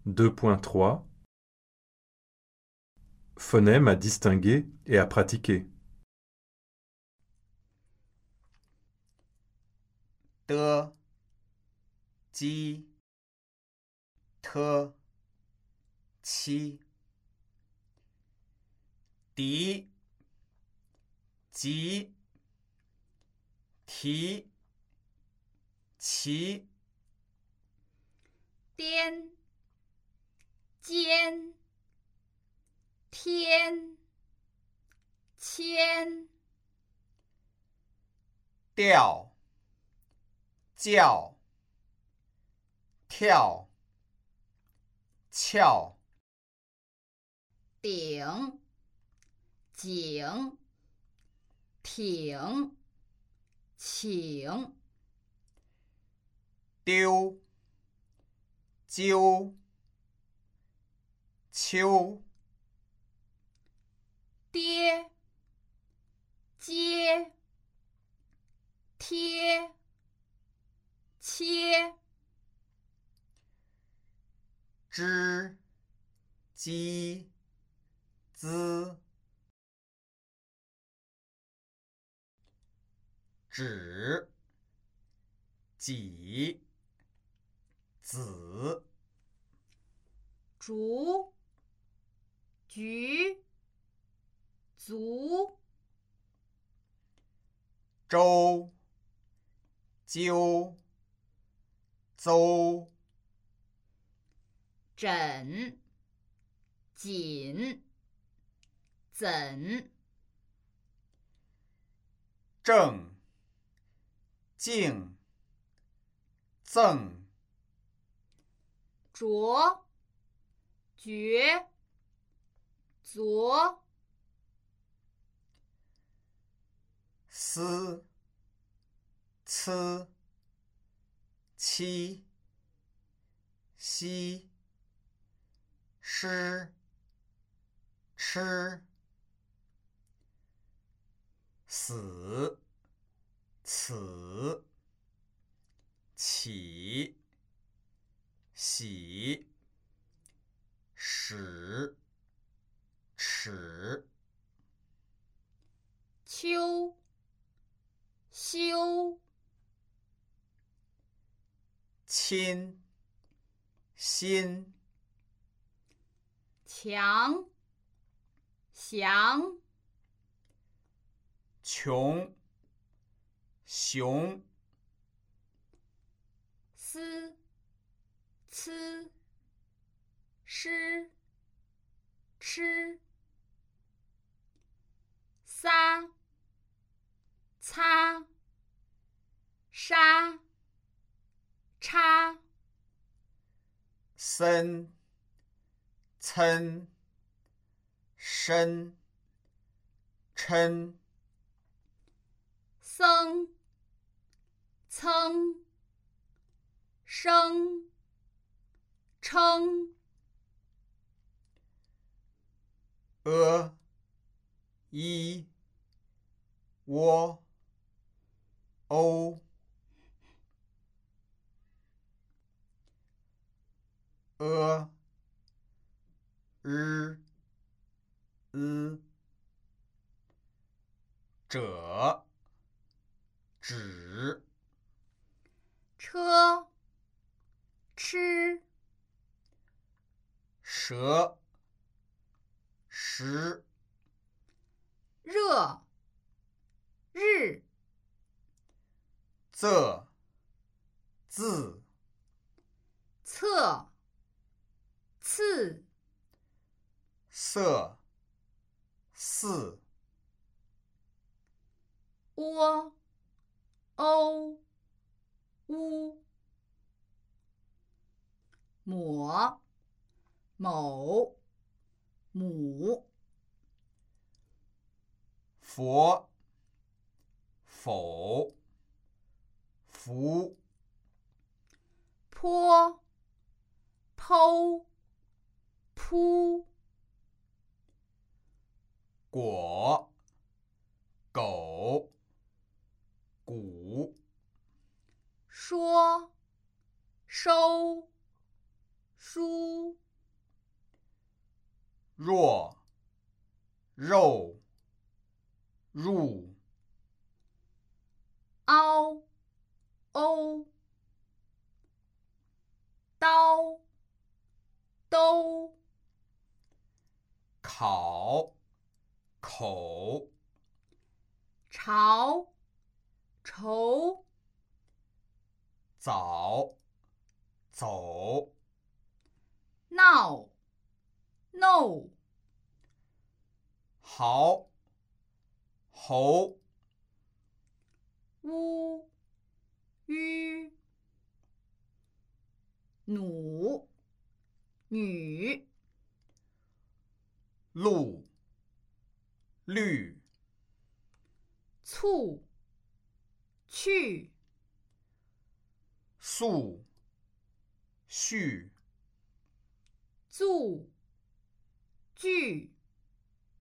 2.3 Phonèmes à distinguer et à pratiquer. De, ji, te, qi, di, ji,提，齐， 颠，肩，天，牵， 调，叫，跳，翘， 顶，井，挺，请， 丢，揪，秋， 跌，接，贴，切， 知，鸡，滋，止，己，子， 竹，菊，足， 周，揪，邹， 枕，锦，怎， 正，敬，赠， 酌，决，昨， 思，呲，期，西，施，吃，死，此，起，喜，始，耻， 秋，休， 亲，心， 强，降， 穷，熊， 思，呲，诗，吃，撒，擦，沙，叉， 森，参，参，抻， 僧，噌，生，称， 一，窝，欧，日，者，止， 车，吃， 蛇，时， 热，日， 仄，字， 侧，次， 色，似， 窝，欧，乌，抹，某，母， 佛，否，福， 坡，剖，扑， 果，狗，鼓， 说，收，书， 若，肉，入， 凹，欧，刀，兜， 考，口， 潮，愁， 早，走， 闹，no， 好，猴， 乌，吁，弩，女， 路，绿， 簇，去， 速，序， 注，句。